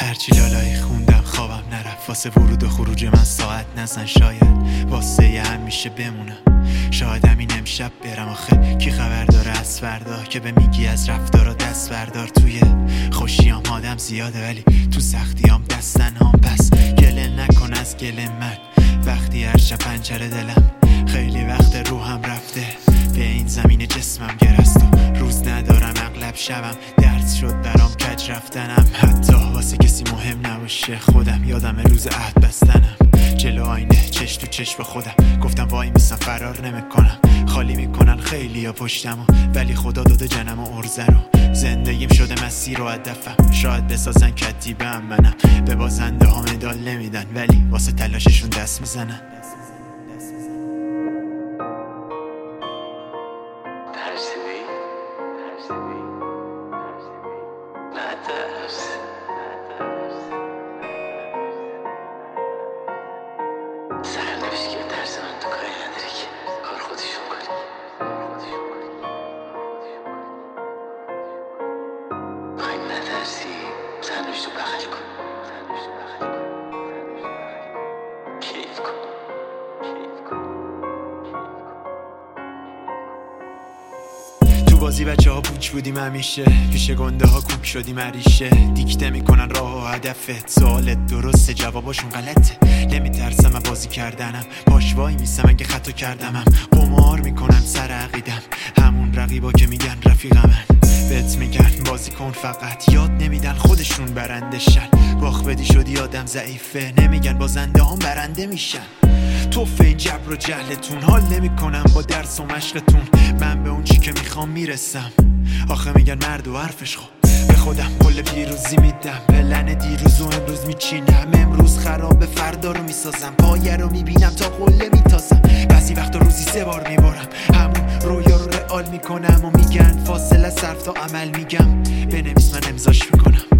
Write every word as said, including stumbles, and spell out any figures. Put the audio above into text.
هرچی لالایی خوندم خوابم نرفت، واسه ورود و خروج من ساعت نزن، شاید واسه یه همیشه بمونم، شاید همین امشب برم. آخه کی خبر داره از فردا که به میگی از رفتارا دست بردار. توی خوشیام آدم زیاده ولی تو سختیام دستن هم، پس گله نکن از گله من وقتی هر شب پنجره دلم خیلی وقت روحم رفته به این زمین جسمم گرست و روز ندارم اغلب شبم درد شد برام کج رفتنم، حتی واسه کسی مهم نباشه خودم یادم روز عهد بستنم، جلو آینه چش تو چش با خودم گفتم وای میسم فرار نمیکنم، خالی میکنن خیلی یا پشتمو ولی خدا داده جنم و ارزه رو، زندگیم شده مسیر و هدفم، شاید بسازن کتیبم منم، به بازنده ها مدال نمیدن ولی واسه تلاششون دست میزنن. زنش تو بغل کن، کیف کن، تو بازی بچه ها پوچ بودیم همیشه، پیش گنده ها کوک شدیم عریشه، دیکته میکنن راه و هدفت، سوالت درسته جواباشون غلطه، نمیترسم من بازی کردنم، پاش وای میسم اگه خطا کردمم، قمار میکنن سر عقیدم، همون رقیبا که میگن رفیقمن، بهت میگن بازی کن فقط، یاد نمیدن خودشون برنده شن، باخ بدی شدی آدم ضعیفه، نمیگن بازنده هم برنده میشن، توف این جبر و جهلتون، حال نمیکنم با درس و مشقتون، من به اون چی که میخوام میرسم، آخه میگن مرد و حرفش خوب، به خودم کل پیروزی میدم، پلن دیروز و امروز میچینم، امروز خراب فردا رو میسازم، پایه رو میبینم تا قله میتازم، بعضی وقتا روزی سه بار میبارم، همون رویا رو رئال میکنم و میگن فاصله صرف تا عمل، میگم بنویس من امضاش میکنم.